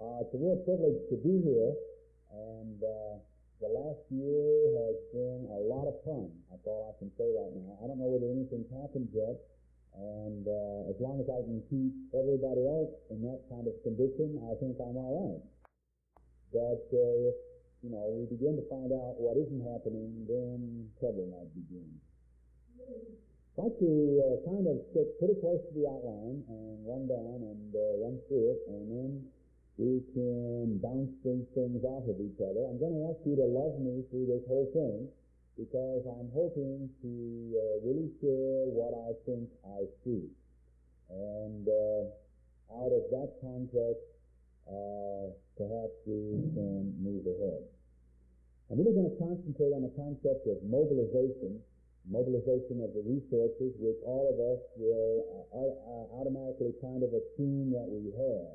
It's a real privilege to be here, and the last year has been a lot of fun. That's all I can say right now. I don't know whether anything's happened yet, and as long as I can keep everybody else in that kind of condition, I think I'm all right. But if we begin to find out what isn't happening, then trouble might begin. I'd like to kind of stick pretty close to the outline and run down and run through it, and then we can bounce these things off of each other. I'm going to ask you to love me through this whole thing, because I'm hoping to really share what I think I see. And out of that context, perhaps we can move ahead. I'm really going to concentrate on the concept of mobilization of the resources, which all of us will automatically kind of assume that we have,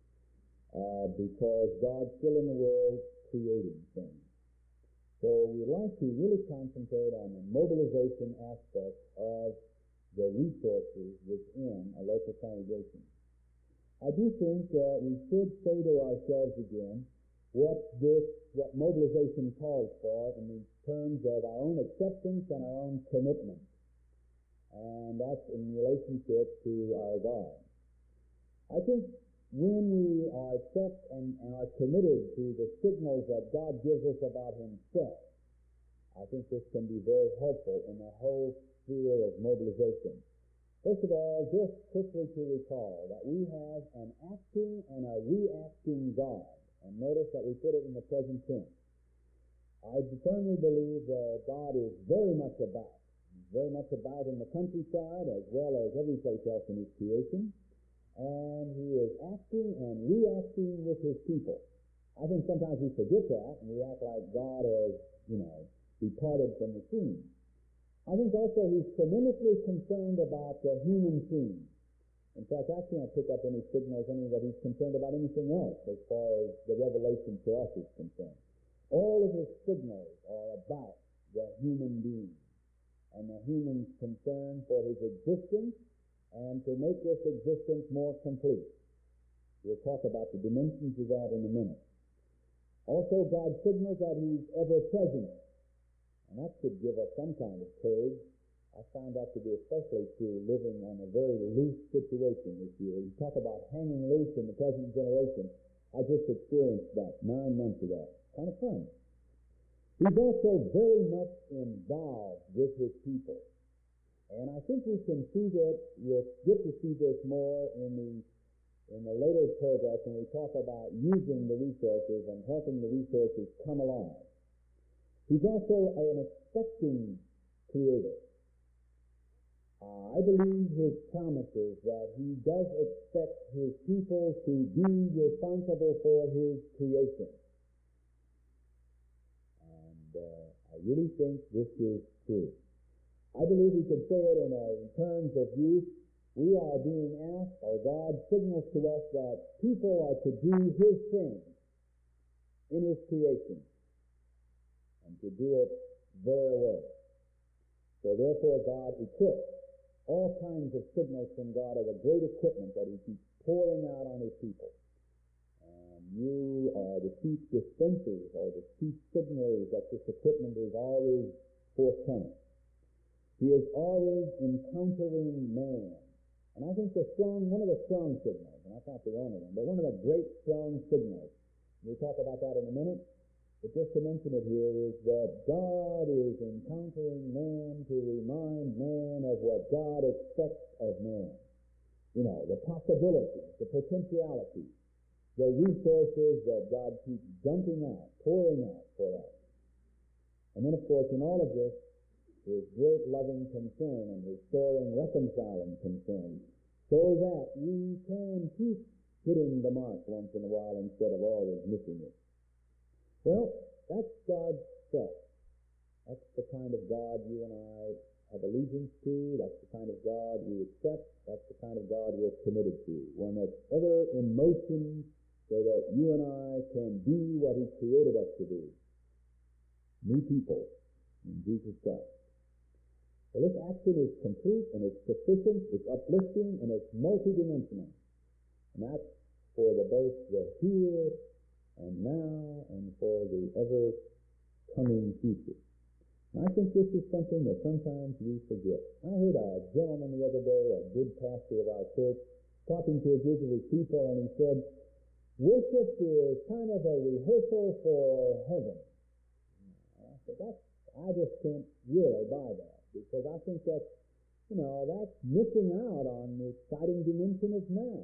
because God's still in the world creating things. So we'd like to really concentrate on the mobilization aspect of the resources within a local congregation. I do think that we should say to ourselves again what mobilization calls for in terms of our own acceptance and our own commitment. And that's in relationship to our God. I think when we are accept and are committed to the signals that God gives us about Himself, I think this can be very helpful in the whole sphere of mobilization. First of all, just quickly to recall that we have an acting and a reacting God. And notice that we put it in the present tense. I firmly believe that God is very much about in the countryside as well as every place else in His creation. And He is acting and reacting with His people. I think sometimes we forget that, and we act like God has, departed from the scene. I think also He's tremendously concerned about the human scene. In fact, I can't pick up any signals that He's concerned about anything else as far as the revelation to us is concerned. All of His signals are about the human being and the human's concern for his existence and to make this existence more complete. We'll talk about the dimensions of that in a minute. Also, God signals that He's ever present, and that should give us some kind of courage. I found that to be especially true living on a very loose situation this year. You talk about hanging loose in the present generation. I just experienced that 9 months ago. Kind of fun. He's also very much involved with His people. And I think we can see that, get to see this more in the later paragraphs when we talk about using the resources and helping the resources come alive. He's also an expecting creator. I believe His promises that He does expect His people to be responsible for His creation. And I really think this is true. I believe we could say it in terms of use. We are being asked, or God signals to us that people are to do His thing in His creation and to do it their way. So therefore God equips all kinds of signals from God as a great equipment that He keeps pouring out on His people. And you are the chief dispensers or the chief signalers that this equipment is always forthcoming. He is always encountering man. And I think one of the strong signals, and that's not the only one, but one of the great strong signals, we'll talk about that in a minute, but just to mention it here, is that God is encountering man to remind man of what God expects of man. The possibilities, the potentialities, the resources that God keeps dumping out, pouring out for us. And then, of course, in all of this, His great loving concern and restoring, reconciling concern, so that we can keep hitting the mark once in a while instead of always missing it. Well, that's God's self. That's the kind of God you and I have allegiance to. That's the kind of God we accept. That's the kind of God we're committed to. One that's ever in motion so that you and I can be what He created us to be. New people in Jesus Christ. So this action is complete and it's sufficient, it's uplifting, and it's multidimensional. And that's for both the here and now and for the ever-coming future. And I think this is something that sometimes we forget. I heard a gentleman the other day, a good pastor of our church, talking to a group of his people, and he said, worship is kind of a rehearsal for heaven. I said, I just can't really buy that, because I think that's missing out on the exciting dimension of now.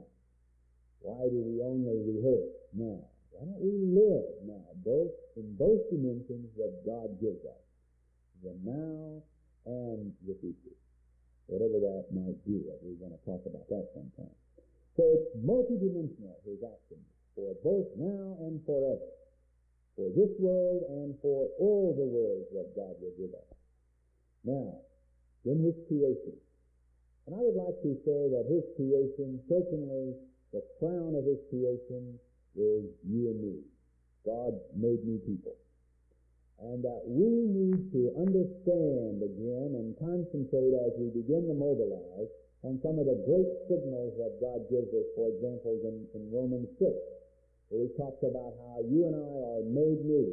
Why do we only rehearse now? Why don't we live now, in both dimensions that God gives us, the now and the future, whatever that might be? We're going to talk about that sometime. So it's multidimensional, his actions, for both now and forever, for this world and for all the worlds that God will give us. Now, in his creation. And I would like to say that his creation, certainly the crown of his creation, is you and me. God made new people. And that we need to understand again and concentrate as we begin to mobilize on some of the great signals that God gives us. For example, in Romans 6, where he talks about how you and I are made new.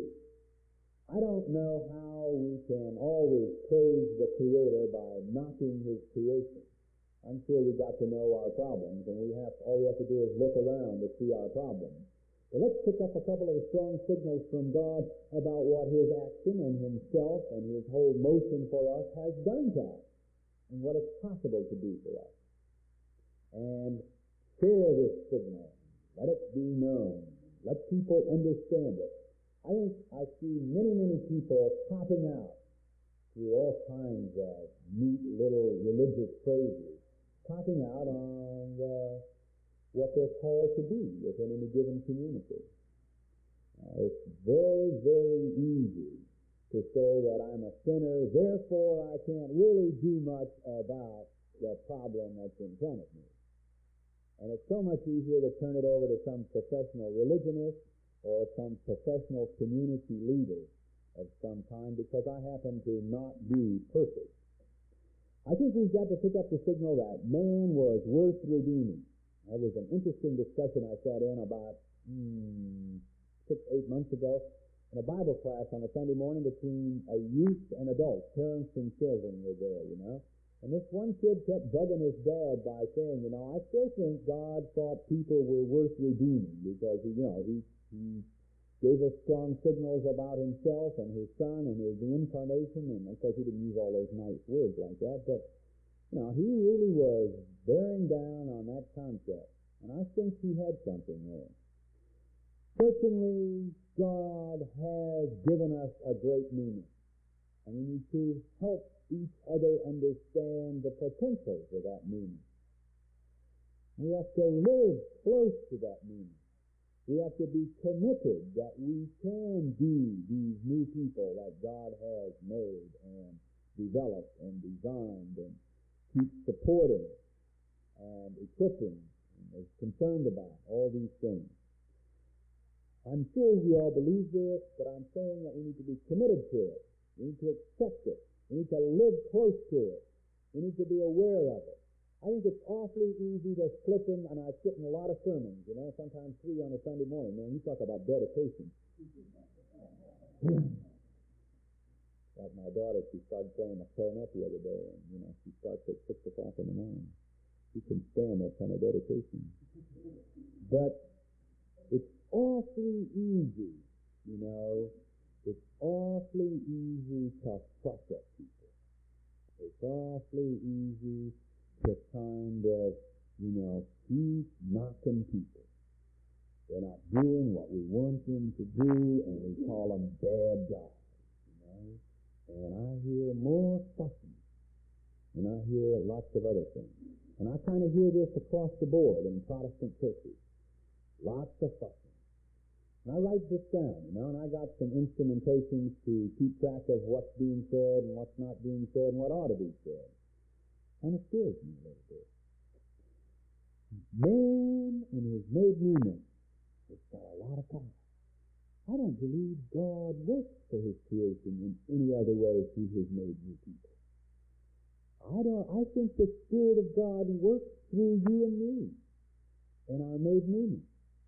I don't know how we can always praise the Creator by knocking his creation. I'm sure we got to know our problems, and all we have to do is look around to see our problems. But let's pick up a couple of strong signals from God about what his action and himself and his whole motion for us has done to us, and what it's possible to do for us. And share this signal. Let it be known. Let people understand it. I think I see many, many people popping out through all kinds of neat little religious phrases, popping out on what they're called to be within any given community. It's very, very easy to say that I'm a sinner, therefore I can't really do much about the problem that's in front of me. And it's so much easier to turn it over to some professional religionist or some professional community leader of some kind, because I happen to not be perfect. I think we've got to pick up the signal that man was worth redeeming. That was an interesting discussion I sat in about 6-8 months ago in a Bible class on a Sunday morning between a youth and adults. Parents and children were there, And this one kid kept bugging his dad by saying, I still think God thought people were worth redeeming, because, he gave us strong signals about himself and his son and the incarnation, and of course he didn't use all those nice words like that, but, he really was bearing down on that concept, and I think he had something there. Certainly, God has given us a great meaning, and we need to help each other understand the potentials of that meaning. We have to live close to that meaning. We have to be committed that we can be these new people that God has made and developed and designed and keeps supporting and equipping and is concerned about, all these things. I'm sure we all believe this, but I'm saying that we need to be committed to it. We need to accept it. We need to live close to it. We need to be aware of it. I think it's awfully easy to slip in, and I sit in a lot of sermons, sometimes 3 on a Sunday morning. Man, you talk about dedication. Like my daughter, she started playing the clarinet the other day, and, she starts at 6 o'clock in the morning. She can stand that kind of dedication. But it's awfully easy, it's awfully easy to fuss at people. It's awfully easy to kind of, keep knocking people. They're not doing what we want them to do, and we call them bad guys, And I hear more fussing, and I hear lots of other things. And I kind of hear this across the board in Protestant churches. Lots of fussing. And I write this down, and I got some instrumentations to keep track of what's being said and what's not being said and what ought to be said. And it scares me a little bit. Man in his made newness has got a lot of power. I don't believe God works for his creation in any other way through his made new people. I think the Spirit of God works through you and me in our made newness.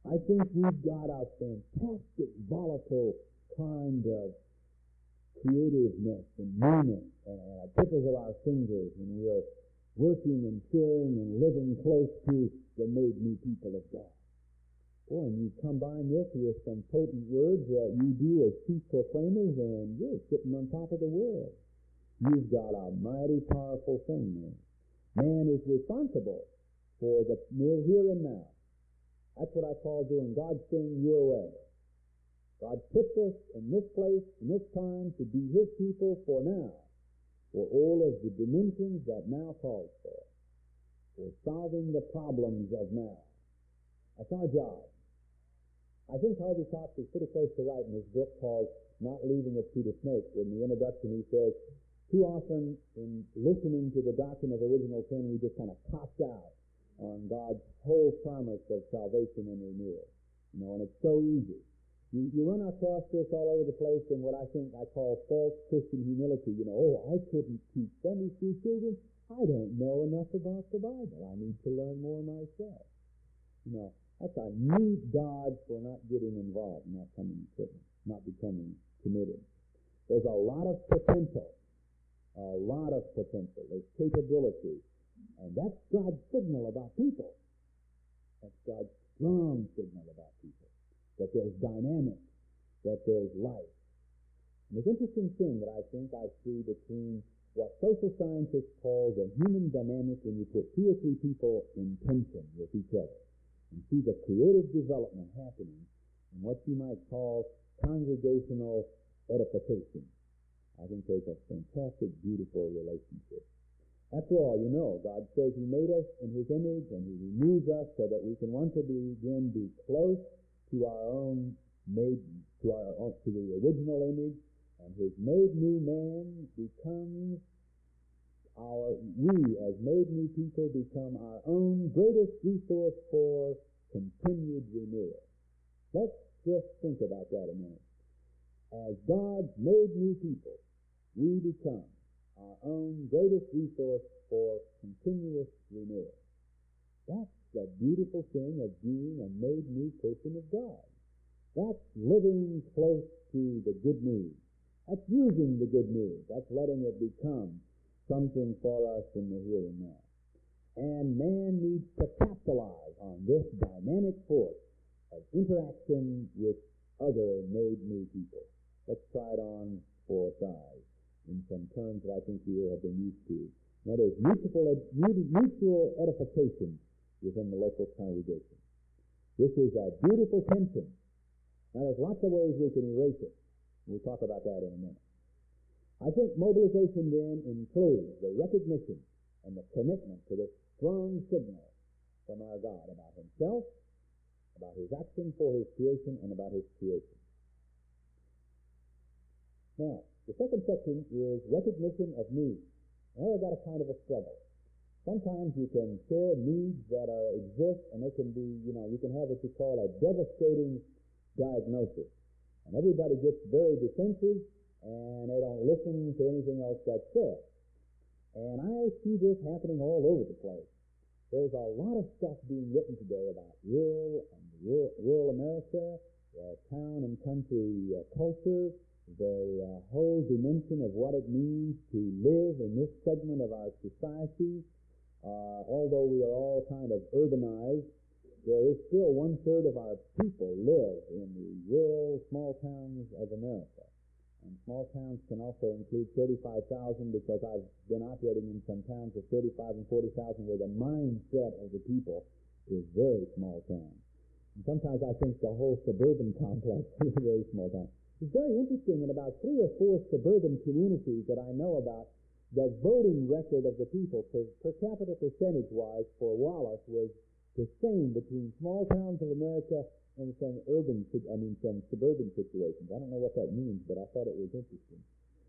I think we've got a fantastic, volatile kind of creativeness and newness and our tippers of our fingers, and we are working and sharing and living close to the made new people of God. Boy, and you combine this with some potent words that you do as chief proclaimers, and you're sitting on top of the world. You've got a mighty powerful thing there. Man is responsible for the here and now. That's what I call doing God's thing your way. God puts us in this place, in this time, to be His people for now, for all of the dimensions that now calls for solving the problems of now. That's our job. I think Harvey Cox is pretty close to writing his book called Not Leaving It to the Snake. In the introduction he says, too often in listening to the doctrine of original sin, we just kind of topped out on God's whole promise of salvation and renewal. And it's so easy. You run across this all over the place in what I think I call false Christian humility. I couldn't teach Sunday school children. I don't know enough about the Bible. I need to learn more myself. That's a neat dodge for not getting involved, not becoming committed. There's a lot of potential. There's capability. And that's God's signal about people. That's God's strong signal about people. That there's dynamics, that there's life. And there's an interesting thing that I think I see between what social scientists call the human dynamic when you put two or three people in tension with each other and see the creative development happening in what you might call congregational edification. I think there's a fantastic, beautiful relationship. After all, God says He made us in His image, and He renews us so that we can once again be close to our own to the original image, and His made new man becomes we as made new people become our own greatest resource for continued renewal. Let's just think about that a minute. As God's made new people, we become our own greatest resource for continuous renewal. That's the beautiful thing of being a made new person of God. That's living close to the good news. That's using the good news. That's letting it become something for us in the here and now. And man needs to capitalize on this dynamic force of interaction with other made new people. Let's try it on for size in some terms that I think we have been used to. That is mutual edification within the local congregation. This is a beautiful tension. Now, there's lots of ways we can erase it. We'll talk about that in a minute. I think mobilization then includes the recognition and the commitment to this strong signal from our God about Himself, about His action for His creation, and about His creation. Now, the second section is recognition of needs. Now, I've got a kind of a struggle. Sometimes you can share needs that exist, and they can be, you can have what you call a devastating diagnosis. And everybody gets very defensive, and they don't listen to anything else that's said. And I see this happening all over the place. There's a lot of stuff being written today about rural America, town and country culture, the whole dimension of what it means to live in this segment of our society. Although we are all kind of urbanized, there is still 1/3 of our people live in the rural small towns of America. And small towns can also include 35,000 because I've been operating in some towns of 35 and 40,000 where the mindset of the people is very small towns. And sometimes I think the whole suburban complex is a very small town. It's very interesting, in about 3 or 4 suburban communities that I know about, the voting record of the people per capita percentage-wise for Wallace was the same between small towns of America and some suburban situations. I don't know what that means, but I thought it was interesting.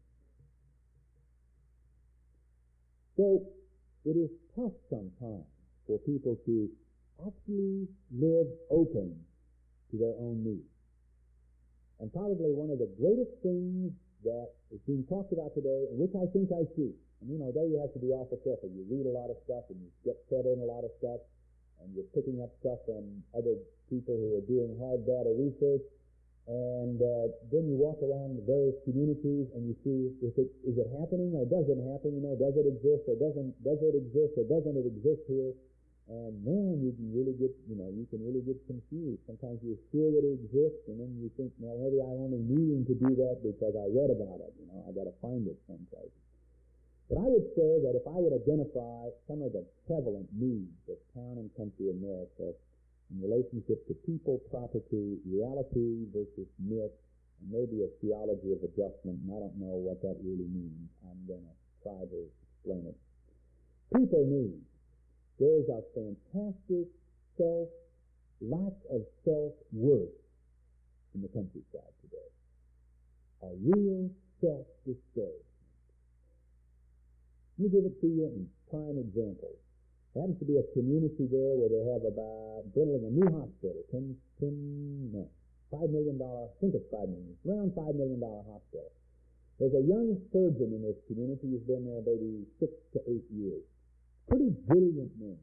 So it is tough sometimes for people to actually live open to their own needs. And probably one of the greatest things that is being talked about today, and which I think I see, and there you have to be awful careful. You read a lot of stuff and you get fed in a lot of stuff, and you're picking up stuff from other people who are doing hard data research, and then you walk around the various communities and you see is it happening or does it happen? Does it exist or doesn't it exist here? And man, you can really get confused. Sometimes you're sure that it exists, and then you think, well, maybe I only need to do that because I read about it. I got to find it someplace. But I would say that if I would identify some of the prevalent needs of town and country America in relationship to people, property, reality versus myth, and maybe a theology of adjustment, and I don't know what that really means. I'm going to try to explain it. People needs. There's a fantastic lack of self-worth in the countryside today. A real self-discouragement. Let me give it to you in prime examples. There happens to be a community there where they have building a new hospital, $5 million, I think it's $5 million, around $5 million hospital. There's a young surgeon in this community who's been there maybe 6 to 8 years. Pretty brilliant man.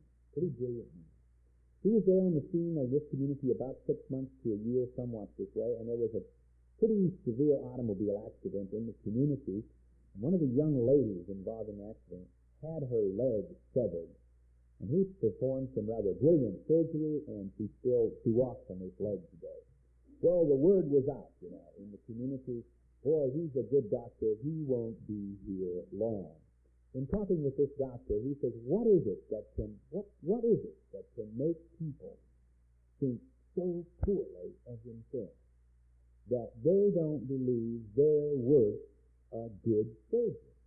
He was there on the scene of this community about 6 months to a year, somewhat this way, and there was a pretty severe automobile accident in the community, and one of the young ladies involved in the accident had her leg severed, and he performed some rather brilliant surgery, and she walks on this leg today. Well, the word was out, in the community, boy, he's a good doctor, he won't be here long. In talking with this doctor, he says, what is it that can make people think so poorly of themselves that they don't believe they're worth a good surgeon?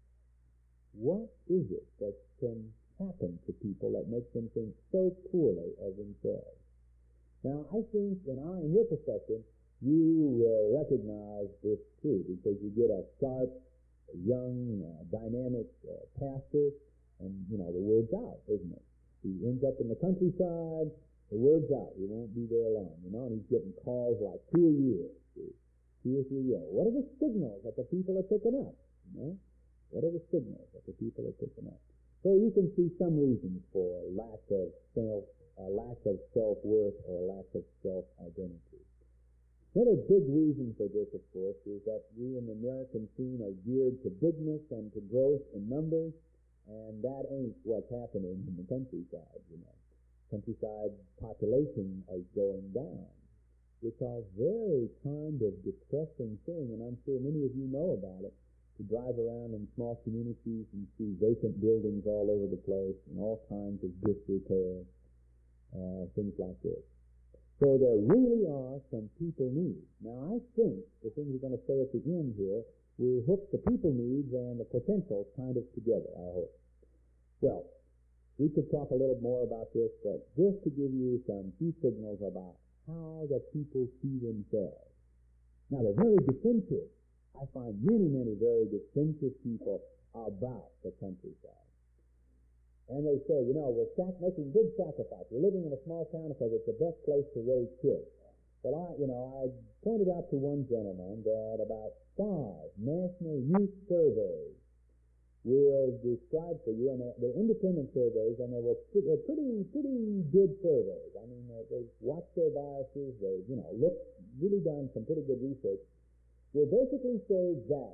What is it that can happen to people that makes them think so poorly of themselves? Now, I think in your perspective, you will recognize this too, because you get a sharp, young, dynamic pastor, and, the word's out, isn't it? He ends up in the countryside, the word's out. He won't be there long, and he's getting calls like 2 a year, 2 or 3 a year. What are the signals that the people are picking up? What are the signals that the people are picking up? So you can see some reasons for lack of self-worth or a lack of self-identity. Another big reason for this, of course, is that we in the American scene are geared to bigness and to growth in numbers, and that ain't what's happening in the countryside, Countryside population is going down. It's a very kind of depressing thing, and I'm sure many of you know about it, to drive around in small communities and see vacant buildings all over the place and all kinds of disrepair, things like this. So there really are some people needs. Now, I think the thing we're going to say at the end here will hook the people needs and the potentials kind of together, I hope. Well, we could talk a little more about this, but just to give you some key signals about how the people see themselves. Now, they're very defensive. I find many very defensive people about the countryside. And they say, we're making big sacrifice. We're living in a small town because it's the best place to raise kids. Well, I pointed out to one gentleman that about 5 national youth surveys will describe for you, and they're independent surveys, and they're pretty good surveys. I mean, they watch their biases. They, really done some pretty good research. Will basically say that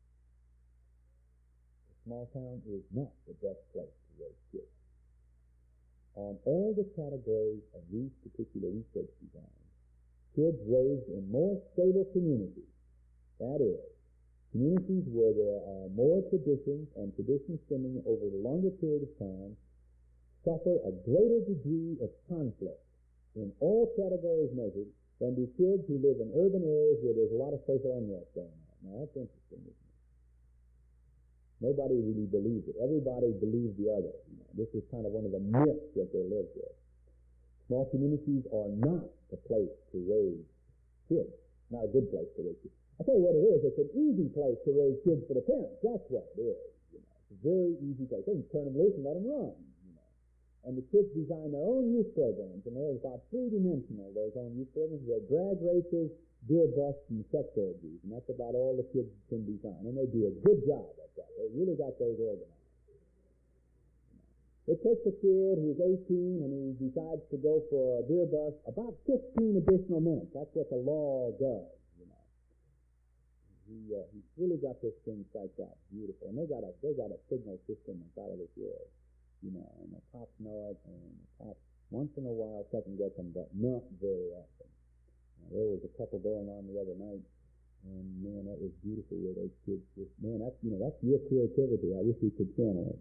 a small town is not the best place to raise kids. On all the categories of these particular research designs, kids raised in more stable communities, that is, communities where there are more traditions and tradition stemming over a longer period of time, suffer a greater degree of conflict in all categories measured than do kids who live in urban areas where there's a lot of social unrest going on. Now, that's interesting, isn't it? Nobody really believes it. Everybody believes the other. This is kind of one of the myths that they live with. Small communities are not the place to raise kids. Not a good place to raise kids. I tell you what it is. It's an easy place to raise kids for the parents. That's what it is. It's a very easy place. They can turn them loose and let them run. And the kids design their own youth programs, and they're about 3-dimensional, those own youth programs. They're drag races, beer busts, and sex orgies, and that's about all the kids can design. And they do a good job at that. They really got those organized. It takes a kid who's 18 and he decides to go for a beer bus about 15 additional minutes. That's what the law does, you know. He's really got this thing psyched out, beautiful, and they got a signal system inside of this world, you know. And the cops know it, and the cops once in a while second guess them, but not very often. There was a couple going on the other night, and man, that was beautiful where those kids just, man, that's your creativity. I wish we could channel it.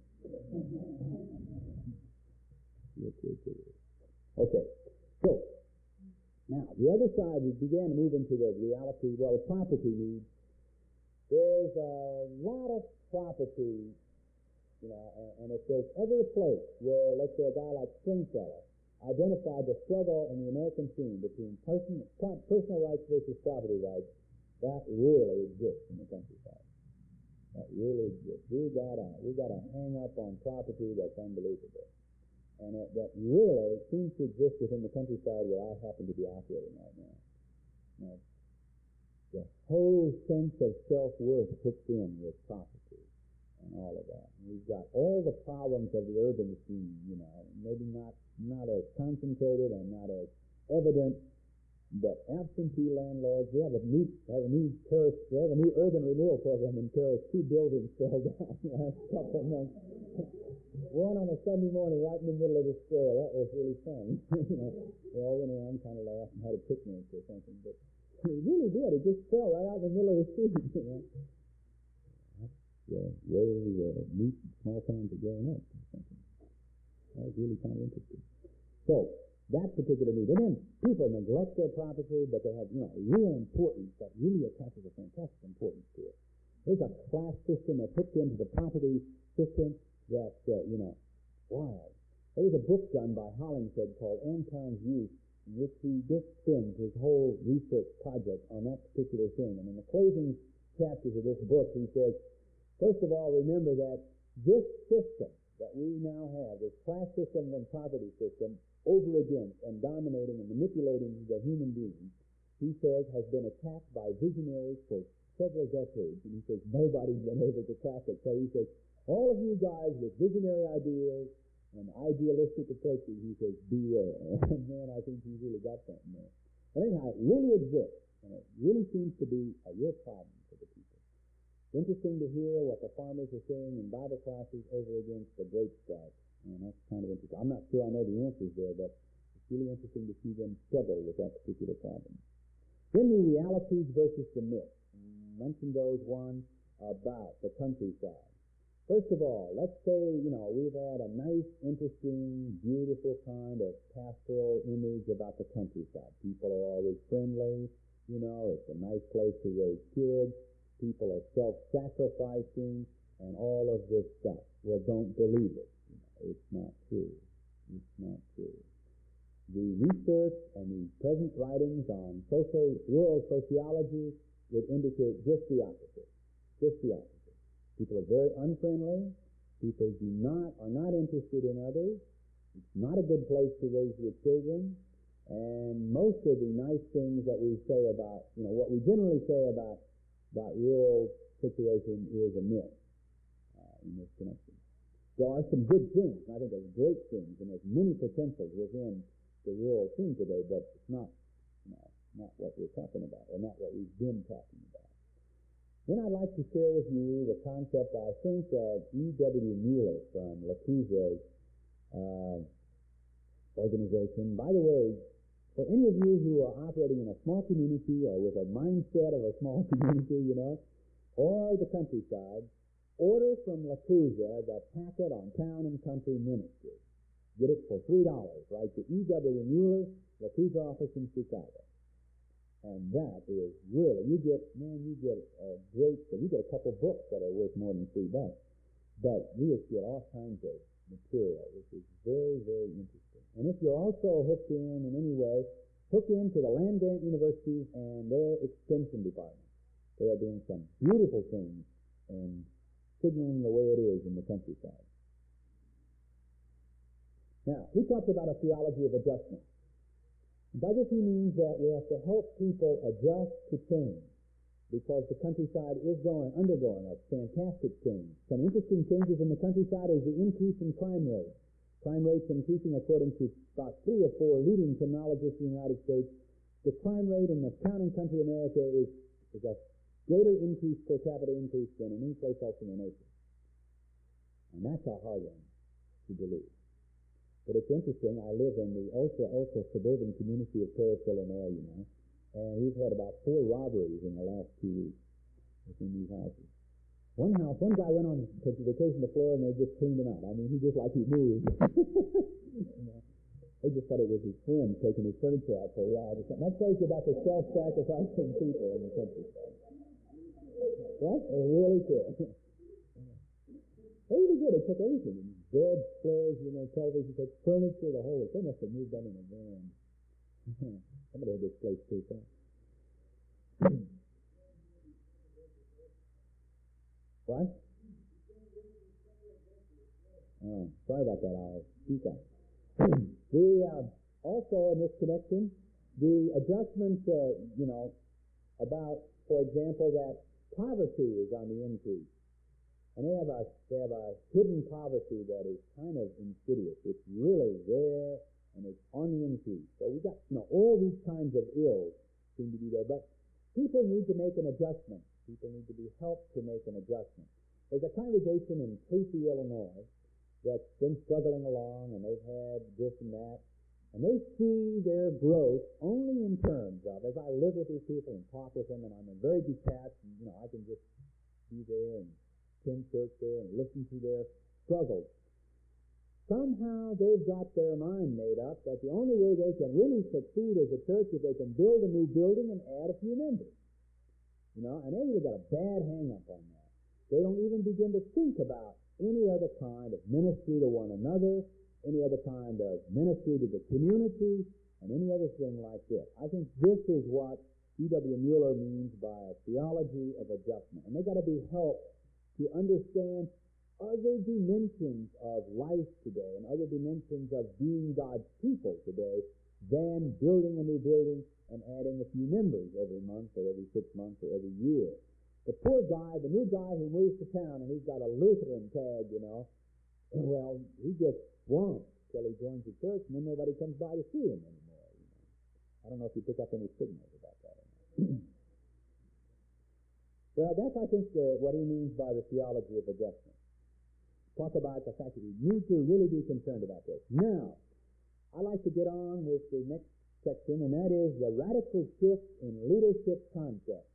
Your creativity. Okay, so now the other side, we began to move into the reality, well, property needs. There's a lot of property, you know, and if there's ever a place where, let's say, a guy like Stringfellow identified the struggle in the American scene between personal rights versus property rights, that really exists in the countryside. That really exists. We got a hang up on property that's unbelievable, and that really seems to exist within the countryside where I happen to be operating right now. You know, the whole sense of self-worth hooked in with property and all of that. And we've got all the problems of the urban scene, you know, maybe not as concentrated and not as evident, but absentee landlords. We have a new urban renewal program in Paris. 2 buildings fell down the last couple of months. One on a Sunday morning right in the middle of the square. That was really fun. You know, we all went around, kind of laughed and had a picnic or something, but it really did. It just fell right out in the middle of the street, you know. Where meat and small towns are growing up or something. That was really kind of interesting. So, that particular need. And then people neglect their property, but they have, you know, real importance that really attaches a fantastic importance to it. There's a class system that's hooked into the property system that, you know, wow. There was a book done by Hollingshead called Elmtown's Youth, in which he just spends his whole research project on that particular thing. And in the closing chapters of this book, he says, first of all, remember that this system that we now have, this class system and property system, over against and dominating and manipulating the human being, he says, has been attacked by visionaries for several decades. And he says, nobody's been able to crack it. So he says, all of you guys with visionary ideas and idealistic approaches, he says, beware. And man, I think he's really got something there. But anyhow, it really exists, and it really seems to be a real problem for the people. It's interesting to hear what the farmers are saying in Bible classes over against the grape strike. And that's kind of interesting. I'm not sure I know the answers there, but it's really interesting to see them struggle with that particular problem. Then the realities versus the myths. I mentioned those one about the countryside. First of all, let's say, you know, we've had a nice, interesting, beautiful kind of pastoral image about the countryside. People are always friendly, you know, it's a nice place to raise kids. People are self-sacrificing and all of this stuff. Well, don't believe it. You know, it's not true. It's not true. The research and the present writings on rural sociology would indicate just the opposite. Just the opposite. People are very unfriendly. People are not interested in others. It's not a good place to raise your children. And most of the nice things that we say about, you know, what we generally say about rural situation is a myth in this connection. There are some good things, and I think there's great things, and there's many potentials within the rural scene today, but it's not what we're talking about, or not what we've been talking about. Then I'd like to share with you the concept, I think, that E.W. Mueller from LaCouza's organization. By the way, for any of you who are operating in a small community or with a mindset of a small community, you know, or the countryside, order from LaCouza the packet on Town and Country Ministry. Get it for $3. Right to E.W. Mueller, LaCouza office in Chicago. And that is really, you get a great thing. You get a couple books that are worth more than $3. But you just get all kinds of material, which is very, very interesting. And if you're also hooked in any way, hook into the land-grant universities and their extension departments. They are doing some beautiful things and signaling the way it is in the countryside. Now, he talks about a theology of adjustment. By this he means that we have to help people adjust to change, because the countryside is undergoing a fantastic change. Some interesting changes in the countryside is the increase in crime rate. Crime rates increasing according to about 3 or 4 leading criminologists in the United States. The crime rate in the town and country America is a greater increase per capita increase than in any place else in the nation. And that's a hard one to believe. But it's interesting. I live in the ultra suburban community of Paris, Illinois, and we've had about 4 robberies in the last 2 weeks within these houses. One guy went on vacation to Florida and they just cleaned him out. I mean, he just like he moved. They just thought it was his friend taking his furniture out for a ride or something. That tells you about the self-sacrificing people in the countryside. Right? They really could. They really did. They took everything. Bed, clothes, television, took furniture, the whole thing. They must have moved them in a van. Somebody had this place too fast. What? Oh, sorry about that. I'll speak up. Also in this connection, the adjustment, about, for example, that poverty is on the increase. And they have a hidden poverty that is kind of insidious. It's really there, and it's on the increase. So we got, all these kinds of ills seem to be there. But people need to make an adjustment. People need to be helped to make an adjustment. There's a congregation in Casey, Illinois, that's been struggling along, and they've had this and that. And they see their growth only in terms of, as I live with these people and talk with them, and I'm very detached, and, I can just be there and attend church there and listen to their struggles. Somehow they've got their mind made up that the only way they can really succeed as a church is they can build a new building and add a few members. And they really got a bad hang-up on that. They don't even begin to think about any other kind of ministry to one another, any other kind of ministry to the community, and any other thing like this. I think this is what E.W. Mueller means by a theology of adjustment. And they got to be helped to understand other dimensions of life today and other dimensions of being God's people today than building a new building and adding a few members every month or every 6 months or every year. The poor guy, the new guy who moves to town and he's got a Lutheran tag, well, he gets swamped till he joins the church and then nobody comes by to see him anymore. I don't know if you pick up any signals about that or not. Well, that's, I think, what he means by the theology of adjustment. Talk about the fact that we need to really be concerned about this. Now, I'd like to get on with the next section, and that is the radical shift in leadership concept.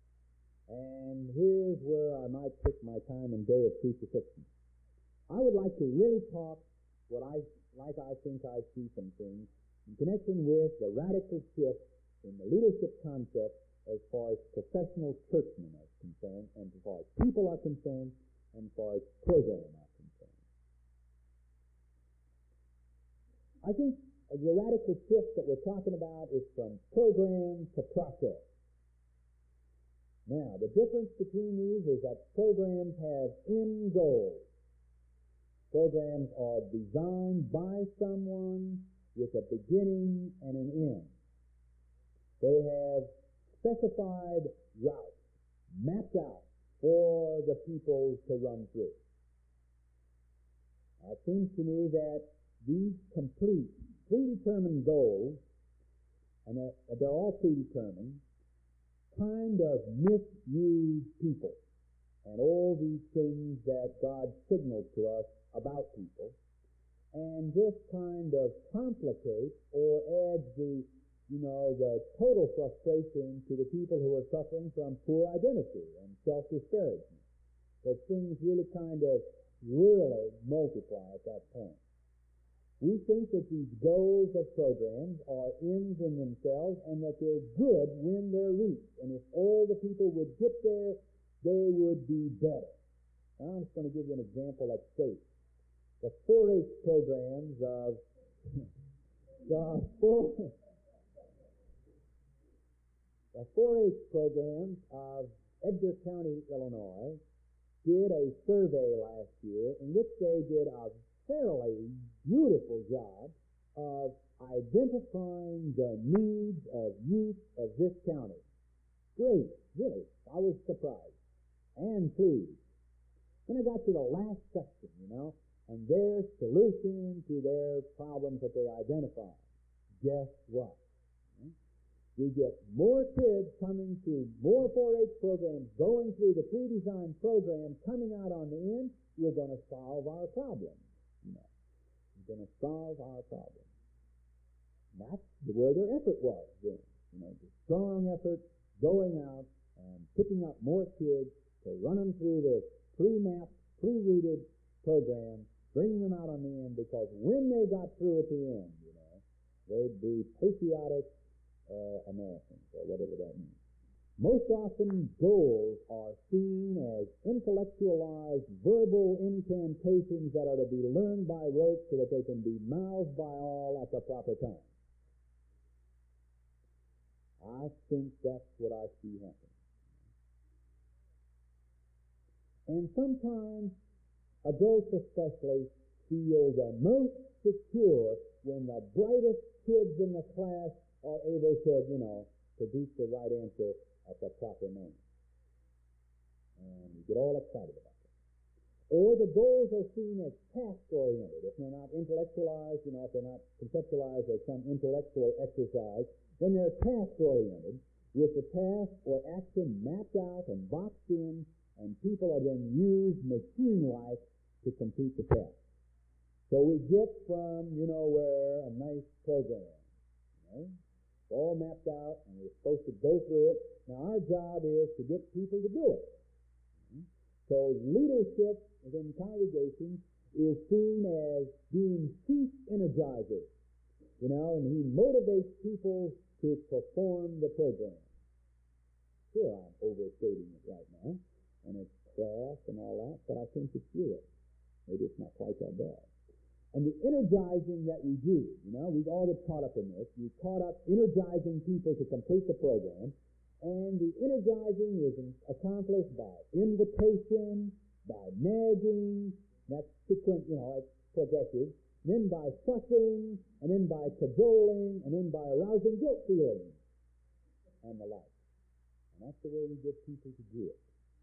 And here's where I might pick my time and day of crucifixion. I would like to really talk I think I see some things in connection with the radical shift in the leadership concept as far as professional churchmen are concerned, and as far as people are concerned, and as far as programs are concerned. I think the radical shift that we're talking about is from program to process. Now, the difference between these is that programs have end goals. Programs are designed by someone with a beginning and an end. They have specified routes mapped out for the people to run through. It seems to me that these complete, predetermined goals, and they're all predetermined, kind of misuse people and all these things that God signaled to us about people, and just kind of complicate or adds the total frustration to the people who are suffering from poor identity and self-discouragement. That things really kind of multiply at that point. We think that these goals of programs are ends in themselves and that they're good when they're reached. And if all the people would get there, they would be better. Now, I'm just going to give you an example at state. The 4-H programs of the 4-H programs of Edgar County, Illinois, did a survey last year in which they did a fairly beautiful job of identifying the needs of youth of this county. Great, really. I was surprised and pleased. Then I got to the last section, and their solution to their problems that they identify. Guess what? We get more kids coming through more 4-H programs, going through the pre-designed program, coming out on the end. We're going to solve our problem. We're going to solve our problem. That's where their effort was then. The strong effort going out and picking up more kids to run them through this pre-mapped, pre-routed program, bringing them out on the end, because when they got through at the end, they'd be patriotic Americans, or whatever that means. Most often, goals are seen as intellectualized verbal incantations that are to be learned by rote so that they can be mouthed by all at the proper time. I think that's what I see happen. And sometimes, adults especially, feel the most secure when the brightest kids in the class are able to, produce the right answer at the proper moment. And you get all excited about it. Or the goals are seen as task-oriented. If they're not intellectualized, if they're not conceptualized as some intellectual exercise, then they're task-oriented, with the task or action mapped out and boxed in, and people are then used machine-like to complete the task. So we get from, where a nice program, it's all mapped out, and we're supposed to go through it. Now, our job is to get people to do it. So leadership within congregations is seen as being chief energizer, and he motivates people to perform the program. Sure, I'm overstating it right now, and it's crass and all that, but I think it's real. Maybe it's not quite that bad. And the energizing that we do, we all get caught up in this. We caught up energizing people to complete the program, and the energizing is accomplished by invitation, by nagging, that's sequent, it's progressive, and then by fussing, and then by cajoling, and then by arousing guilt feelings, and the like. And that's the way we get people to do it.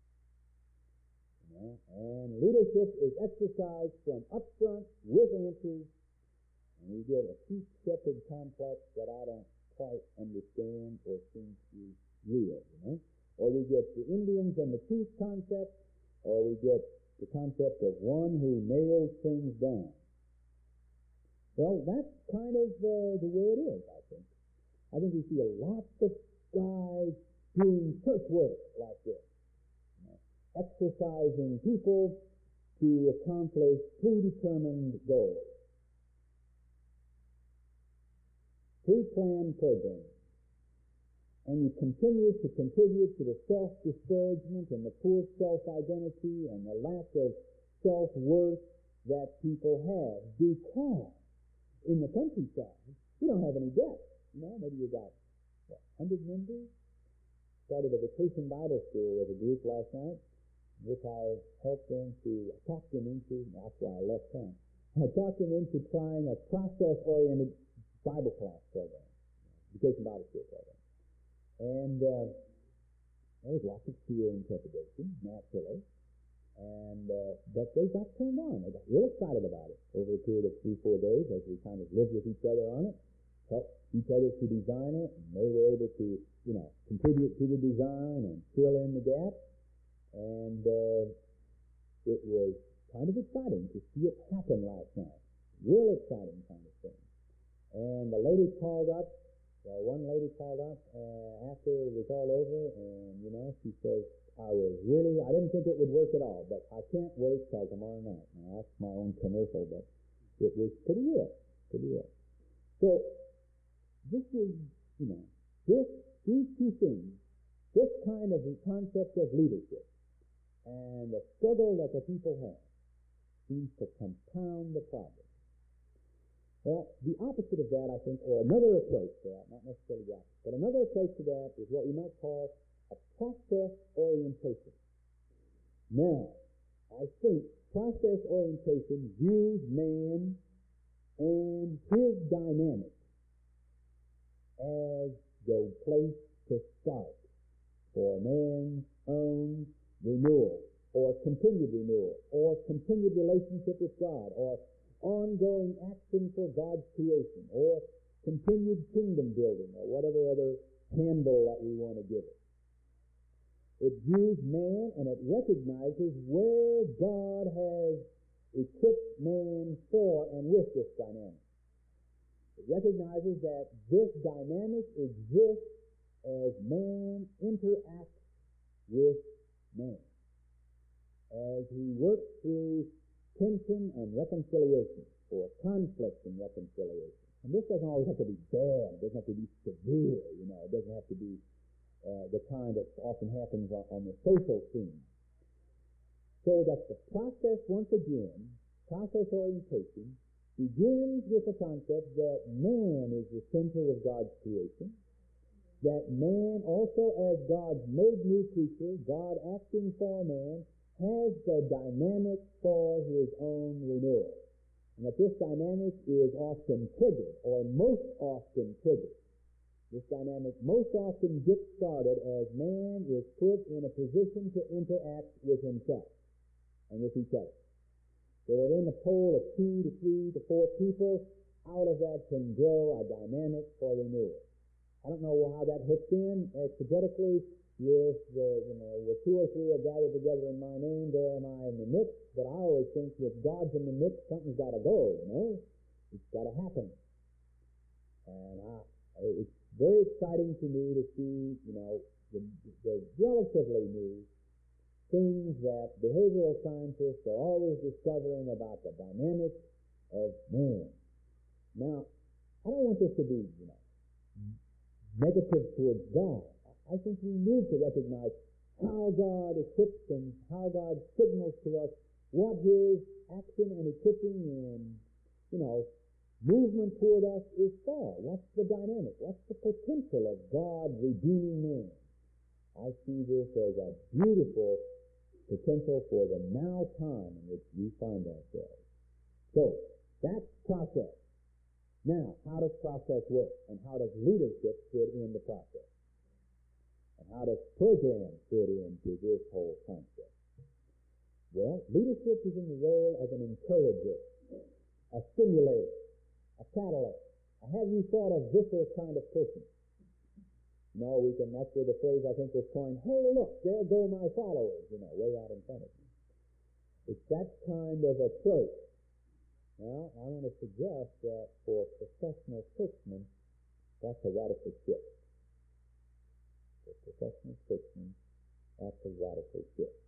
And leadership is exercised from up front with answers, and we get a chief shepherd complex that I don't quite understand or seem to be real, Or we get the Indians and the chief concept, or we get the concept of one who nails things down. Well, that's kind of the way it is, I think. I think we see a lot of guys doing church work like this. Exercising people to accomplish predetermined goals. Pre-planned programs. And you continue to contribute to the self-discouragement and the poor self-identity and the lack of self-worth that people have, because in the countryside, you don't have any debt. Maybe you got, 100 members? Started a vacation Bible school with a group last night, which I talked them into, that's why I left town. I talked them into trying a process-oriented Bible class program, vacation Bible school program. And there was lots of fear and trepidation, naturally. But they got turned on. They got real excited about it over a period of 3-4 days as we kind of lived with each other on it, helped each other to design it, and they were able to, contribute to the design and fill in the gaps. And it was kind of exciting to see it happen last night. Real exciting kind of thing. And the lady called up, one lady called up after it was all over, and, she says, I didn't think it would work at all, but I can't wait till tomorrow night. Now, that's my own commercial, but it was pretty real. So, this is, these two things, this kind of concept of leadership, and the struggle that the people have seems to compound the problem. Well, the opposite of that, I think, or another approach to that, not necessarily the opposite, but another approach to that is what we might call a process orientation. Now, I think process orientation views man and his dynamics as the place to start for man's own renewal or continued renewal, or continued relationship with God, or ongoing action for God's creation, or continued kingdom building, or whatever other handle that we want to give it. It views man and it recognizes where God has equipped man for and with this dynamic. It recognizes that this dynamic exists as man interacts with man, as he works through tension and reconciliation, or conflict and reconciliation. And this doesn't always have to be bad. It doesn't have to be severe, It doesn't have to be the kind that often happens on the social scene. So that the process, once again, process orientation, begins with the concept that man is the center of God's creation, that man also, as God's made new creature, God acting for man, has the dynamic for his own renewal. And that this dynamic is often triggered, or most often triggered. This dynamic most often gets started as man is put in a position to interact with himself and with each other. So that in a poll of 2 to 3 to 4 people, out of that can grow a dynamic for renewal. I don't know how that hooks in exegetically with with 2 or 3 are gathered together in my name, there am I in the midst. But I always think if God's in the midst, something's got to go, It's got to happen. And it's very exciting to me to see, the relatively new things that behavioral scientists are always discovering about the dynamics of man. Now, I don't want this to be, negative towards God. I think we need to recognize how God equips and how God signals to us what his action and equipping and, movement toward us is for. What's the dynamic? What's the potential of God redeeming man? I see this as a beautiful potential for the now time in which we find ourselves. So, that's process. Now, how does process work? And how does leadership fit in the process? And how does program fit into this whole concept? Well, leadership is in the role of an encourager, a stimulator, a catalyst. Have you thought of this kind of person? No, that's where the phrase I think was coined, hey, look, there go my followers, way out in front of me. It's that kind of approach. Now, I want to suggest that for professional churchmen, that's a radical shift. For professional churchmen, that's a radical shift.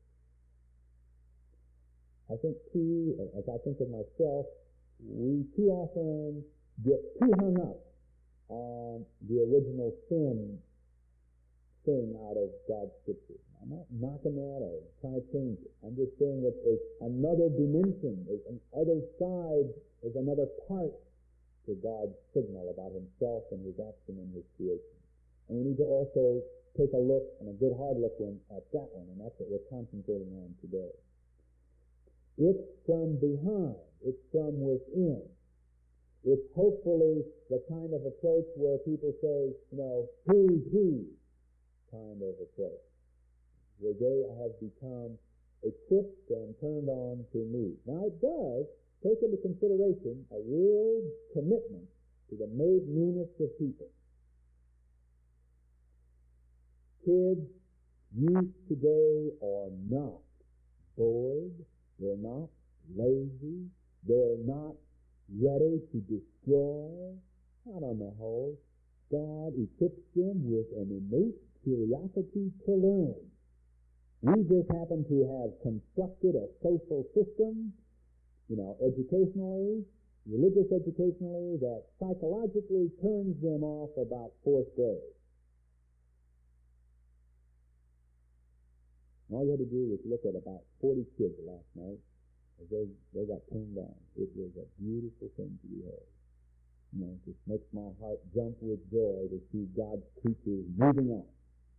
I think, too, as I think of myself, we too often get too hung up on the original sin thing out of God's Scripture. I'm not knocking that or trying to change it. I'm just saying that there's another dimension, there's another side, there's another part to God's signal about himself and his action and his creation. And we need to also take a look, and a good hard look at that one, and that's what we're concentrating on today. It's from behind. It's from within. It's hopefully the kind of approach where people say, who's he kind of approach. Where they have become equipped and turned on to me. Now it does take into consideration a real commitment to the made newness of people. Kids, youth today are not bored. They're not lazy. They're not ready to destroy. Not on the whole. God equips them with an innate curiosity to learn. We just happen to have constructed a social system, educationally, religious educationally, that psychologically turns them off about 4th grade. All you had to do was look at about 40 kids last night as they got turned on. It was a beautiful thing to behold. It just makes my heart jump with joy to see God's creatures moving on.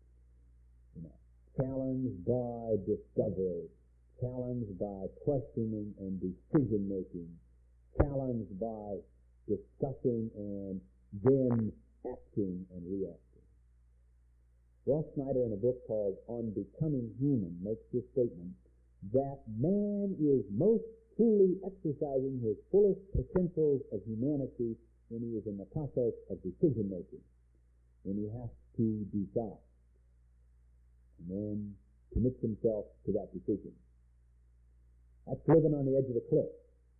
Challenged by discovery, challenged by questioning and decision-making, challenged by discussing and then acting and reacting. Ross Snyder, in a book called On Becoming Human, makes this statement: that man is most truly exercising his fullest potentials of humanity when he is in the process of decision-making, when he has to decide, and then commits himself to that decision. That's living on the edge of the cliff.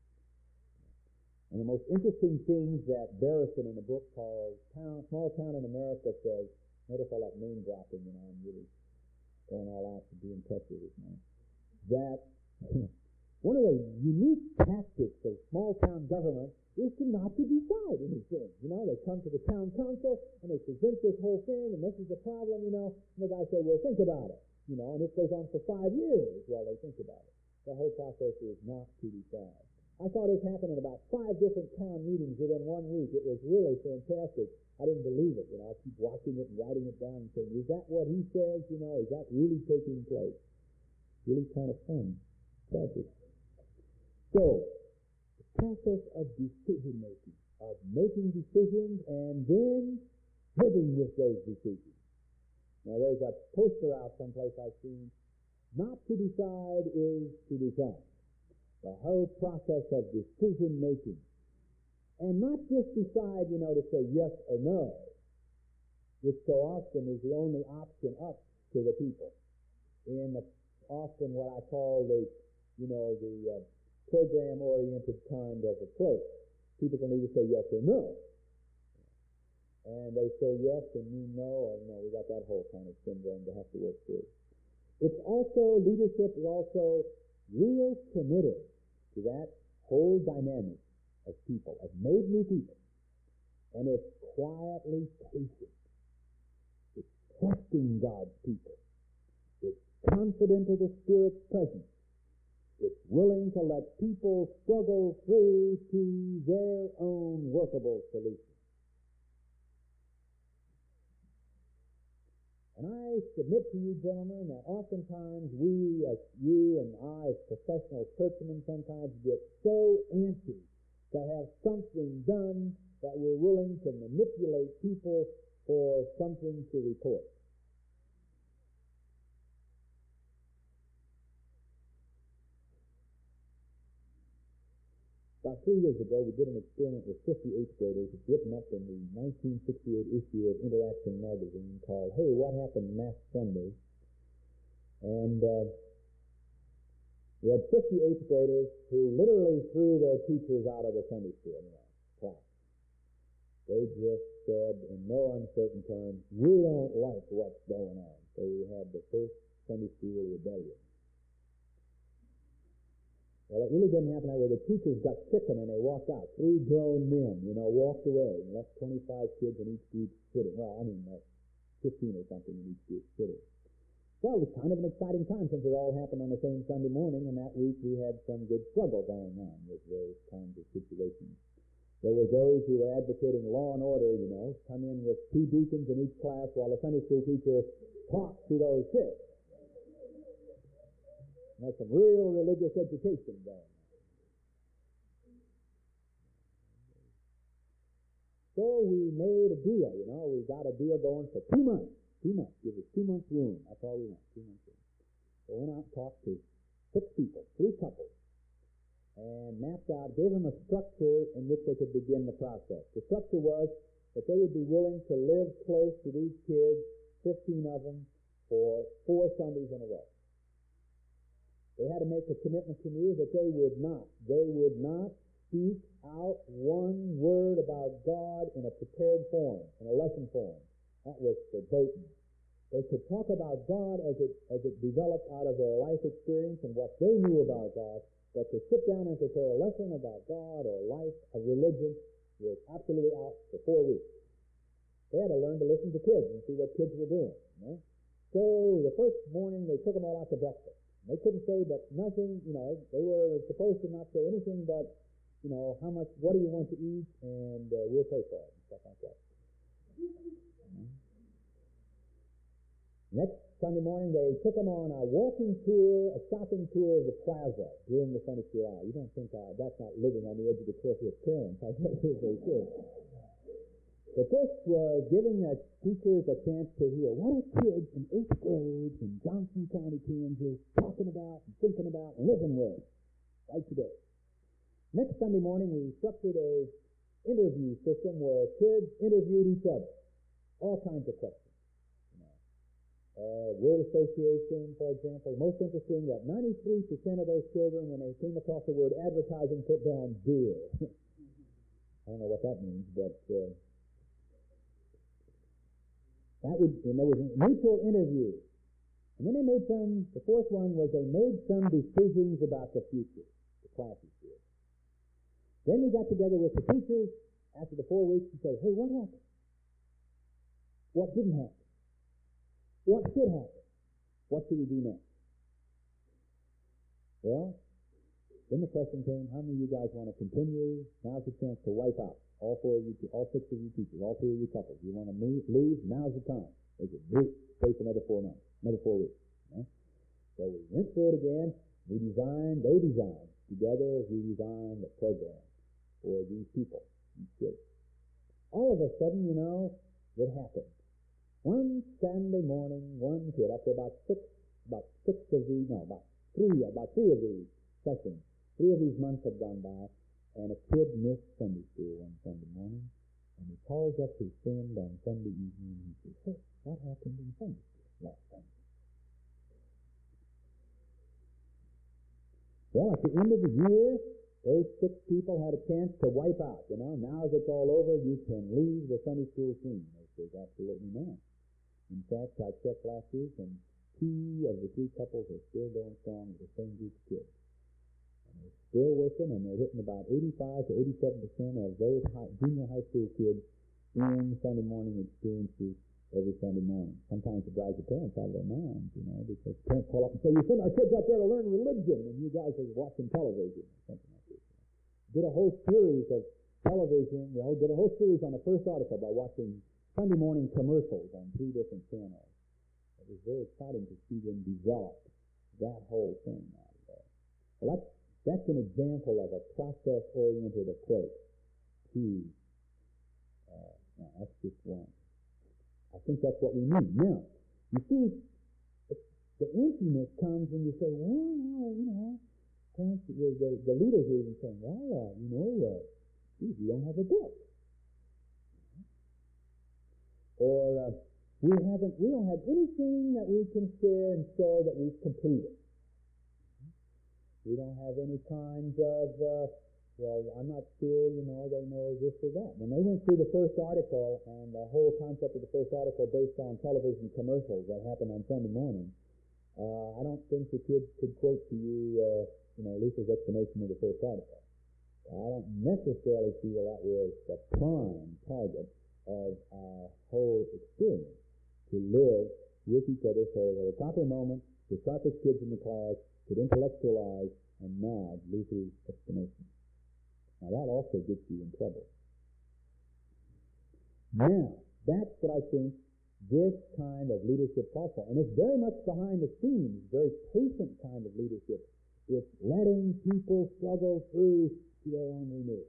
And the most interesting things that Barrison in a book called Small Town in America says, notice all that name dropping, I'm really going all out to be in touch with this man, that one of the unique tactics of small town government is to not to decide anything. They come to the town council and they present this whole thing, and this is the problem, and the guy says, well, think about it, and it goes on for 5 years while they think about it. The whole process is not to decide. I saw this happen in about 5 different town meetings within 1 week. It was really fantastic. I didn't believe it. I keep watching it and writing it down and saying, is that what he says? Is that really taking place? Really kind of fun. Tragic. So, the process of decision-making, of making decisions and then living with those decisions. Now, there's a poster out someplace I've seen. Not to decide is to decide. The whole process of decision-making. And not just decide, to say yes or no, which so often is the only option up to the people. In often what I call the program-oriented kind of approach. People can either say yes or no. And they say yes and mean no, or no. We got that whole kind of syndrome to have to work through. Leadership is also real committed to that whole dynamic of people, of made new people. And it's quietly patient. It's trusting God's people. It's confident of the Spirit's presence. It's willing to let people struggle through to their own workable solution. And I submit to you, gentlemen, that oftentimes we, as you and I, as professional churchmen, sometimes get so antsy to have something done that we're willing to manipulate people for something to report. About 3 years ago, we did an experiment with 50 8th graders. It's written up in the 1968 issue of Interaction magazine called, Hey, What Happened Last Sunday? And we had 50 8th graders who literally threw their teachers out of the Sunday school class. They just said, in no uncertain terms, we don't like what's going on. So we had the first Sunday school rebellion. Well, it really didn't happen that way. The teachers got sickened and they walked out. 3 grown men, walked away and left 25 kids in each group sitting. 15 or something in each group sitting. Well, it was kind of an exciting time since it all happened on the same Sunday morning, and that week we had some good struggle going on with various kinds of situations. There were those who were advocating law and order, come in with 2 deacons in each class while the Sunday school teacher talks to those kids. There's some real religious education going on. So we made a deal, we got a deal going for 2 months. 2 months. Give us 2 months room. That's all we want, 2 months room. So we went out and talked to 6 people, 3 couples, and mapped out, gave them a structure in which they could begin the process. The structure was that they would be willing to live close to these kids, 15 of them, for 4 Sundays in a row. They had to make a commitment to me that they would not speak out one word about God in a prepared form, in a lesson form. That was verboten. They could talk about God as it developed out of their life experience and what they knew about God, but to sit down and prepare a lesson about God or life or religion was absolutely out for 4 weeks. They had to learn to listen to kids and see what kids were doing. So the first morning they took them all out to breakfast. They couldn't say but nothing, they were supposed to not say anything but, what do you want to eat, and we'll pay for it, and stuff like that. Next Sunday morning, they took them on a walking tour, a shopping tour of the plaza during the Sunday school hour. You don't think that's not living on the edge of the cliff with parents. I guess they should. But this was giving the teachers a chance to hear what are kids in 8th grade in Johnson County, Kansas, talking about and thinking about and living with right today. Next Sunday morning, we structured a interview system where kids interviewed each other. All kinds of questions. Word association, for example. Most interesting that 93% of those children, when they came across the word advertising, put down beer. I don't know what that means, but and there was a mutual interview. And then the fourth one was they made some decisions about the future, the classes did. Then we got together with the teachers after the 4 weeks and said, hey, what happened? What didn't happen? What should happen? What should we do next? Well, then the question came, how many of you guys want to continue? Now's the chance to wipe out. All 4 of you, all 6 of you teachers, all 3 of you couples. You want to leave? Now's the time. They could stay for another 4 months, another 4 weeks. Right? So we went through it again. They designed, together we designed a program for these people, these kids. All of a sudden, it happened. One Sunday morning, one kid, after about three of these sessions, 3 of these months had gone by, and a kid missed Sunday school one Sunday morning, and he calls up his friend on Sunday evening, and he says, hey, what happened in Sunday school last Sunday? Well, at the end of the year, those 6 people had a chance to wipe out. Now as it's all over, you can leave the Sunday school scene. They said, absolutely not. In fact, I checked last week, and 2 of the 3 couples are still going strong with the same group of kids. And they're still working, and they're hitting about 85 to 87% of those junior high school kids in Sunday morning experiences every Sunday morning. Sometimes it drives the parents out of their minds, because parents call up and say, you send our kids out there to learn religion, and you guys are watching television or something like this. Did a whole series of television, did a whole series on the first article by watching Sunday morning commercials on 3 different channels. It was very exciting to see them develop that whole thing out of there. Well, that's an example of a process-oriented approach to, that's just one. I think that's what we need. Now, you see, the emptiness comes when you say, well, now, parents, the leaders are even saying, well, geez, you don't have a book. Or we don't have anything that we can share and show that we've completed. We don't have any kinds of, I'm not sure, they know this or that. When they went through the first article, and the whole concept of the first article based on television commercials that happened on Sunday morning, I don't think the kids could quote to you, Luther's explanation of the first article. I don't necessarily feel that was the prime target of our whole experience, to live with each other so that at a proper moment, the sharpest kids in the class could intellectualize and nod Luther's explanation. Now that also gets you in trouble. Now, that's what I think this kind of leadership calls for. And it's very much behind the scenes, very patient kind of leadership. It's letting people struggle through to their own renewal.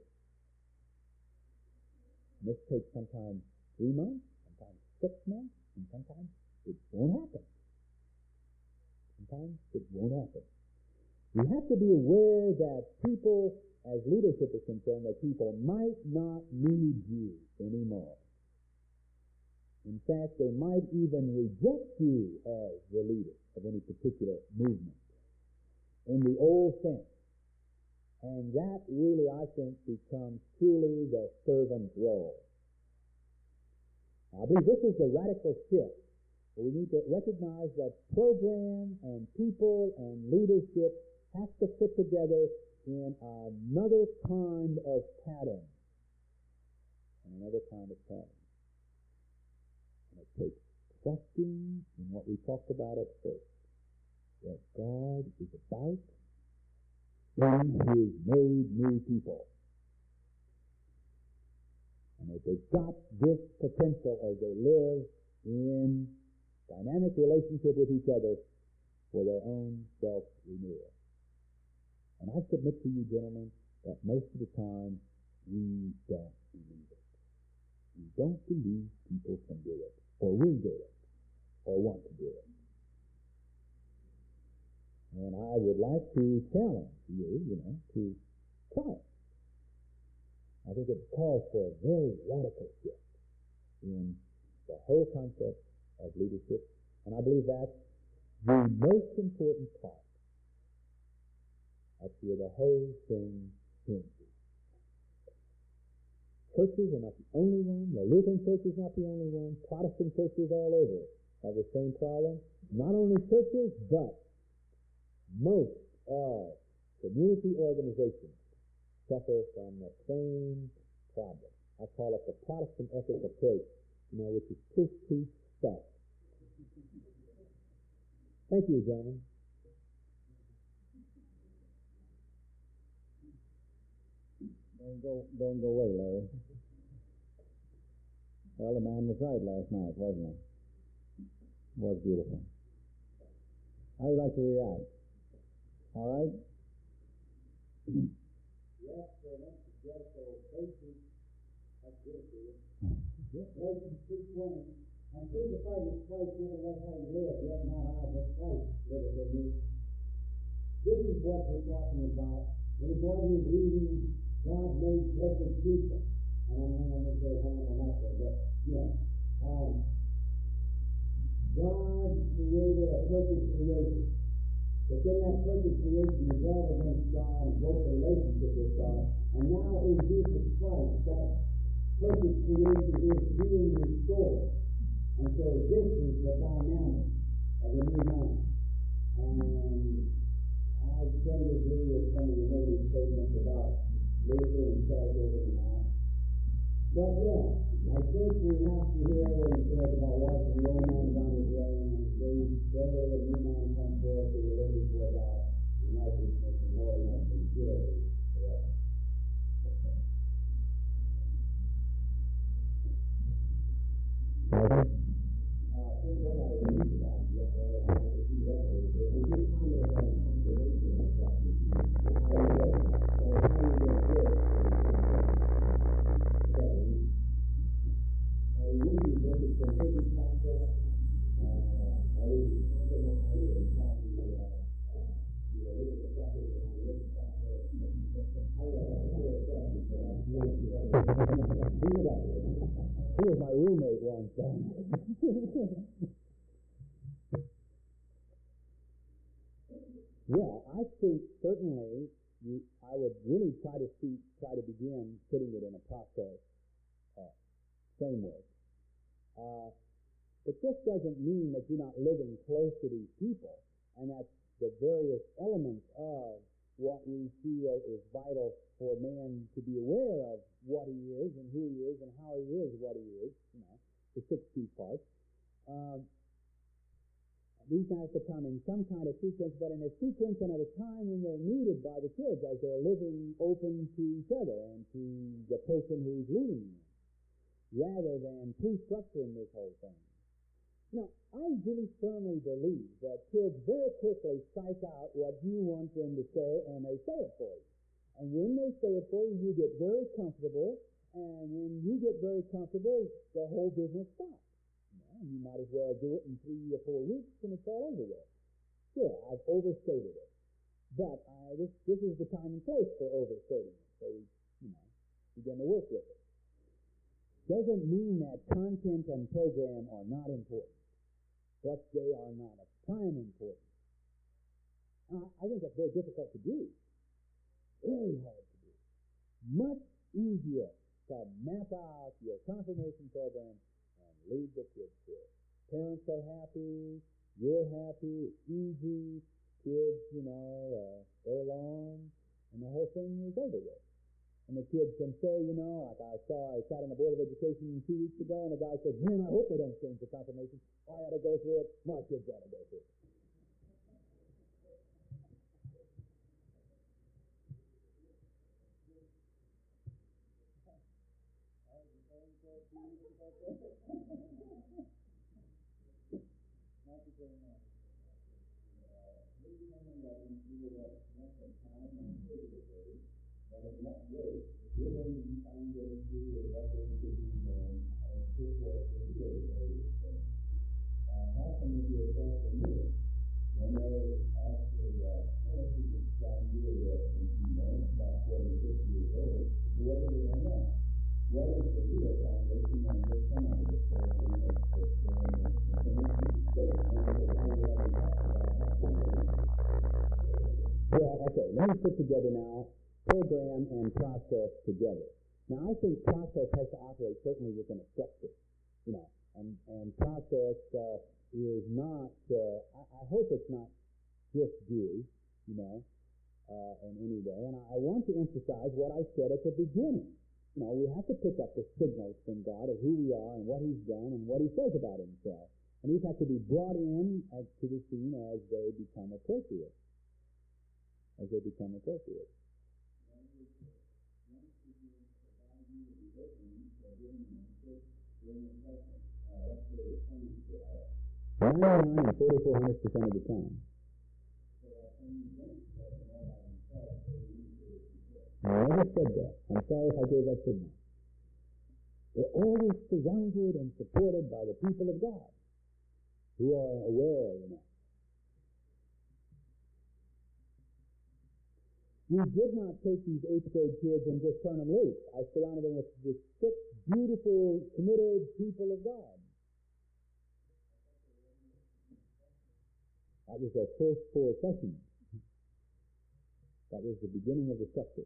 And this takes sometimes 3 months, sometimes 6 months, and sometimes it won't happen. Sometimes it won't happen. We have to be aware that people, as leadership is concerned, that people might not need you anymore. In fact, they might even reject you as the leader of any particular movement in the old sense. And that really, I think, becomes truly the servant role. I believe this is the radical shift. We need to recognize that program and people and leadership have to fit together in another kind of pattern. And it takes trusting in what we talked about at first, that God is about in His made new people. And that they've got this potential as they live in dynamic relationship with each other for their own self-renewal. And I submit to you, gentlemen, that most of the time we don't believe it. You don't believe people can do it, or will do it, or want to do it. And I would like to challenge you, to try it. I think it calls for a very radical shift in the whole concept of leadership, and I believe that's the most important part. That's where the whole thing hinges. Churches are not the only one. The Lutheran Church is not the only one. Protestant churches all over have the same problem. Not only churches, but most of community organizations suffer from the same problem. I call it the Protestant ethic approach, which is push, push, stuff. Thank you, gentlemen. Don't go away, Larry. Well, the man was right last night, wasn't he? It was beautiful. How would you like to react? All right? Yes, Jericho faces that's good for you. Galatians 6:20. And crucified with Christ, nevertheless I live, yet not I, but Christ liveth in me. This is what we're talking about. In the Garden of Eden, God made perfect people. And I'm going to say hang up on that one, but God created a perfect creation. But then that perfect creation rebelled against God and broke the relationship with God. And now in Jesus Christ, that perfect creation is being restored. And so this is the dynamic of the new man. And I tend to agree with some of the negative statements about Luther and Calvinism and that. But yeah, I think we have to hear what he says about washing the old man down his way and say the new man come forth to live before God in righteousness and holiness and purity forever. He was my roommate once. Yeah, I think certainly I would really try to begin putting it in a process framework. But this doesn't mean that you're not living close to these people, and that the various elements of what we feel is vital for man to be aware of what he is and who he is and how he is what he is, the 6 key parts. These have to come in some kind of sequence, but in a sequence and at a time when they're needed by the kids as they're living open to each other and to the person who's leading them, rather than pre-structuring this whole thing. Now, I really firmly believe that kids very quickly psych out what you want them to say, and they say it for you. And when they say it for you, you get very comfortable, and when you get very comfortable, the whole business stops. You might as well do it in 3 or 4 weeks, and it's all over with. Sure, I've overstated it, but this is the time and place for overstating it, so we begin to work with it. Doesn't mean that content and program are not important, but they are not of time important. I think that's very difficult to do. Very hard to do. Much easier to map out your confirmation program and lead the kids to it. Parents are happy, you're happy, it's easy, kids, go along, and the whole thing is over with. And the kids can say, like I sat on the Board of Education 2 weeks ago, and the guy said, man, I hope they don't change the confirmation. I ought to go through it. My kids ought to go through it. We're going to be trying to do what they should be doing Okay, let me put together now program and process together. Now, I think process has to operate certainly within a structure, and process is not, I hope it's not just due, in any way. And I want to emphasize what I said at the beginning. We have to pick up the signals from God of who we are and what He's done and what He says about Himself. And these have to be brought in to the scene as they become appropriate. $99 and 4,400% of the time. I never said that. I'm sorry if I gave that signal. They're always surrounded and supported by the people of God who are aware, We did not take these 8th grade kids and just turn them loose. I surrounded them with 6 beautiful, committed people of God. That was their first 4 sessions. That was the beginning of the structure.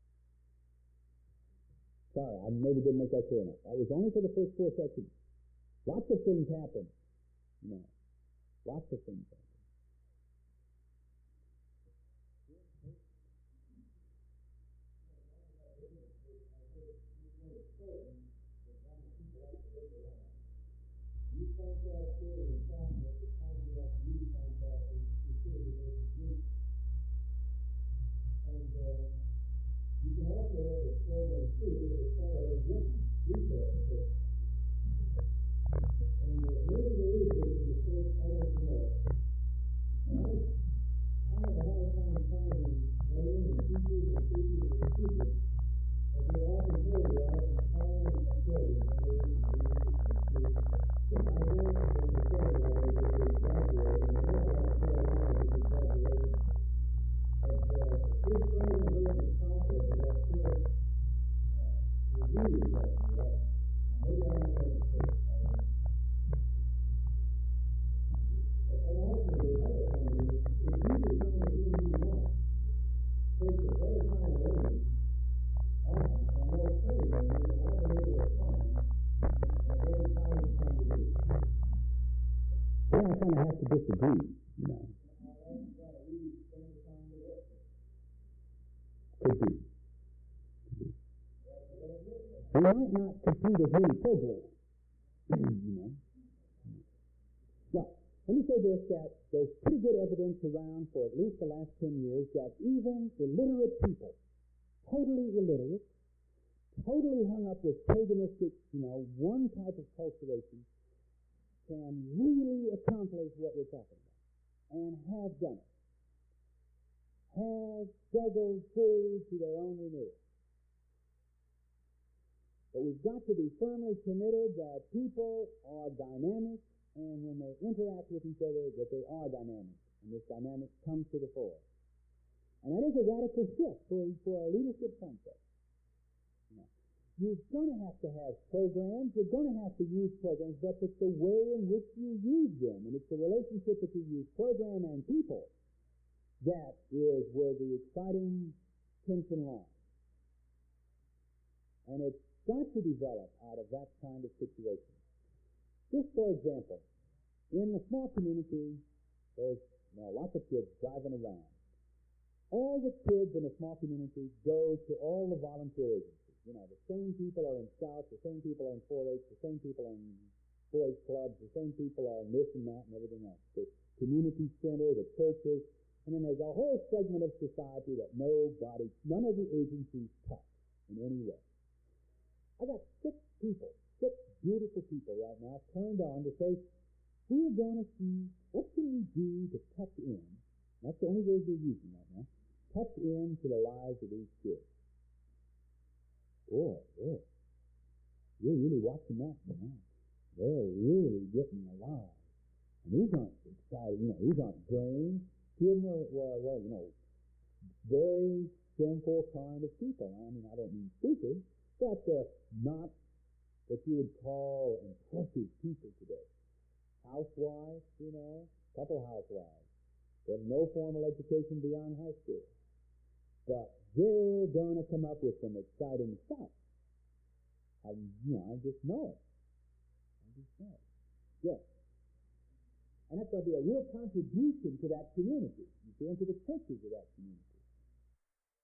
Sorry, I maybe didn't make that clear enough. That was only for the first 4 sessions. Lots of things happen. Lots of things happen. Youth contract here in Southwest, the time you have youth contract in City versus Youth. And you can also look at programs too, as far as written resources. And maybe there is this in the church, I don't know. I have a hard time finding laymen and teachers and teachers and teachers. But they often say they are empowering a program. Disagree, Could be. We might not compete as many programs, Well, let me say this, that there's pretty good evidence around for at least the last 10 years that even illiterate people, totally illiterate, totally hung up with paganistic, one type of culturation, can really accomplish what we're talking about, and have done it. Have struggled through to their own renewal. But we've got to be firmly committed that people are dynamic, and when they interact with each other, that they are dynamic, and this dynamic comes to the fore. And that is a radical shift for a leadership concept. You're going to have programs, you're going to have to use programs, but it's the way in which you use them, and it's the relationship that you use program and people that is where the exciting tension lies. And it's got to develop out of that kind of situation. Just for example, in the small community, there's lots of kids driving around. All the kids in a small community go to all the volunteer agencies. The same people are in Scouts, the same people are in 4-H, the same people are in boys clubs, the same people are in this and that and everything else. The community center, the churches, and then there's a whole segment of society that none of the agencies touch in any way. I got 6 beautiful people right now turned on to say, we're going to see, what can we do to touch in? That's the only word we're using right now. Touch into the lives of these kids. Boy, you're really watching that now. They're really getting alive. And these aren't excited, these aren't brains. Two of them are, very simple kind of people. I don't mean stupid, but they're not what you would call impressive people today. Housewives, couple housewives. They have no formal education beyond high school. but they're going to come up with some exciting stuff. I just know it. Yes. And that's going to be a real contribution to that community, you see, and to the churches of that community.